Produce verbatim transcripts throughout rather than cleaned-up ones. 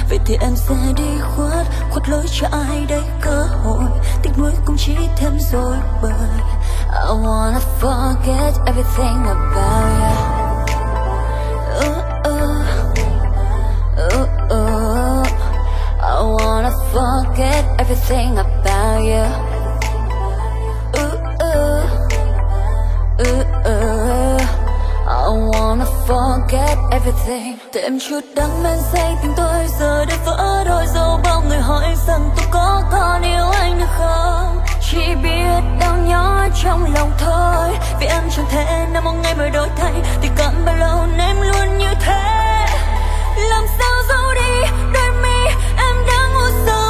vậy thì em sẽ đi khuất khuất lối cho ai đây cơ hội. Tiếc nuối cũng chỉ thêm rồi bởi I wanna forget everything about you. Uh, uh, uh, uh. I wanna forget everything about you. Uh, uh, uh, uh. I wanna forget everything. Thêm chút đắng men say tình tôi giờ đã vỡ đôi. Dẫu bao người hỏi rằng tôi có còn yêu anh được không, chỉ biết đau nhói trong lòng thôi. Vì em chẳng thể nào một ngày mới đổi thay. Thì cần bao lâu em luôn như thế. Làm sao giấu đi đôi mi em đang ngủ sâu.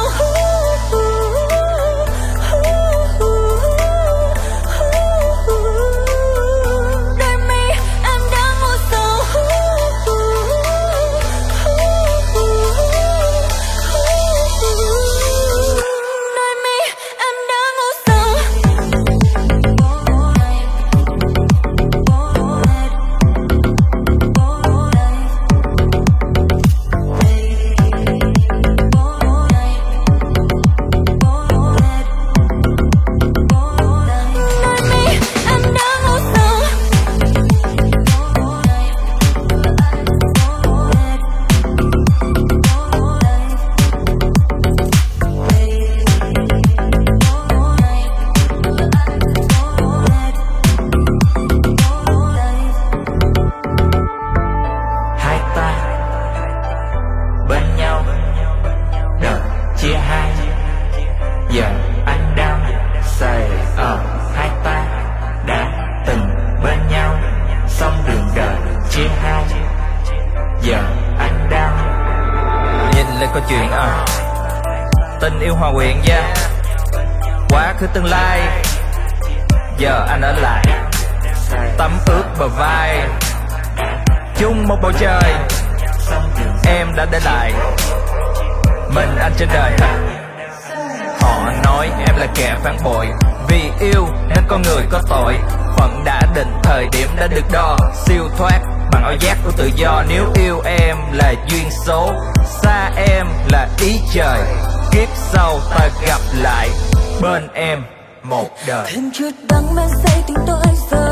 Tình yêu hòa quyện yeah. Quá khứ tương lai, giờ anh ở lại, tắm ướt bờ vai, chung một bầu trời. Em đã để lại mình anh trên đời. Họ nói em là kẻ phản bội, vì yêu nên con người có tội. Phận đã định, thời điểm đã được đo, siêu thoát bằng ảo giác của tự do. Nếu yêu em là duyên số, xa em là ý trời. Kiếp sau ta gặp lại bên em một đời. Thêm chút đắng men say tình tôi giờ